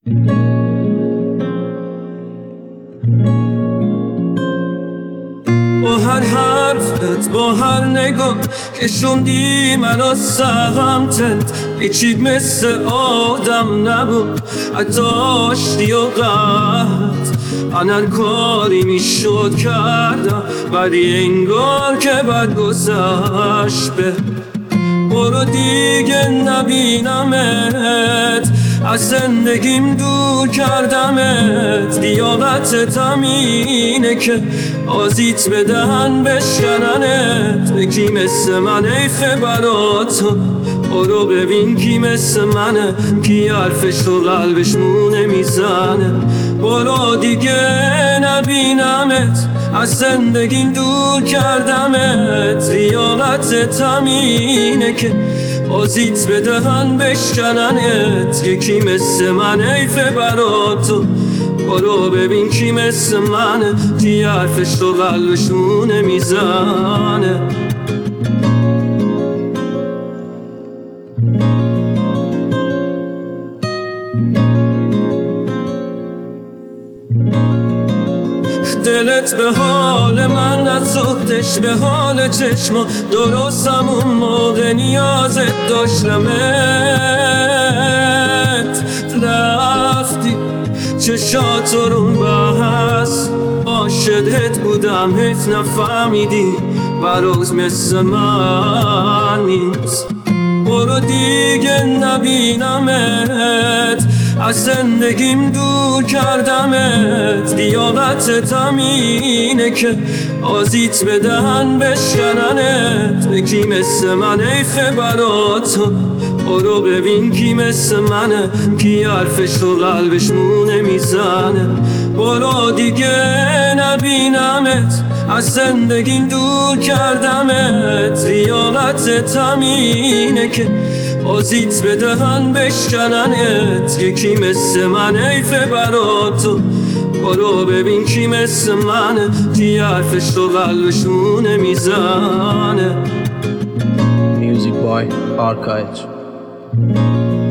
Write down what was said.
با هر حرفت با هر نگاه که شوندی منو سمتت هیچی مثل آدم نبود حتی آشتی و قهرت من هر کاری میشد کردم ولی انگار که بد گذشت به برو دیگه نبینمت از زندگیم دور کردمت دیالتت همینه که آزیت بدهن بشکننت به کی مثل من حیفه براتو برو ببین کی مثل منه کی حرفش و قلبش مونه میزنه برو دیگه نبینمت از زندگیم دور کردمت ریاضتت همینه که آزیت بدهن بشکننت یکی مثل من حیفه براتو برو ببین کی مثل منه کی حرفش و قلبش مونه میزنه دلت به حال من نسوختش به حال چشما درست همون موقع نیازت داشتمت رفتی چشات رو بس عاشقت بودم حیف نفهمیدی براز مثل من نیست برو دیگه نبینمت از زندگیم دور کردمت دیالتت همینه که آزیت بدهن بشکننت به کی مثل من حیفه براتو برو ببین کی مثل منه کی حرفش و قلبش مونه میزنه برو دیگه نبینمت از زندگیم دور کردمت ریالتت همینه که آزیت بدهن بشکننت یکی مثل من حیفه براتو برو ببین کی مثل منه کی حرفش و قلبش مونه میزنه Music by Archive.